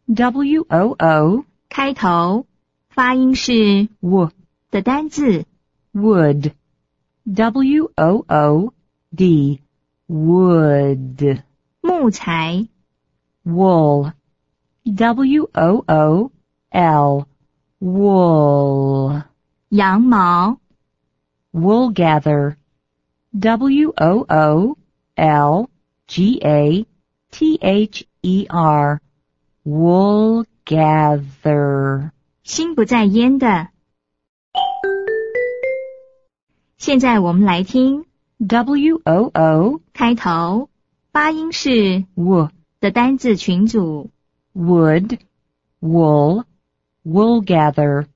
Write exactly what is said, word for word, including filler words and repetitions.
W O O 开头发音是 W 的单字 would W O O D would 木材 wool W O O L wool 羊毛 wool gather W O O L G A T H E R wool gather 心不在焉的。现在我们来听 W O O 开头发音是 W 的单字群组 would wool wool gather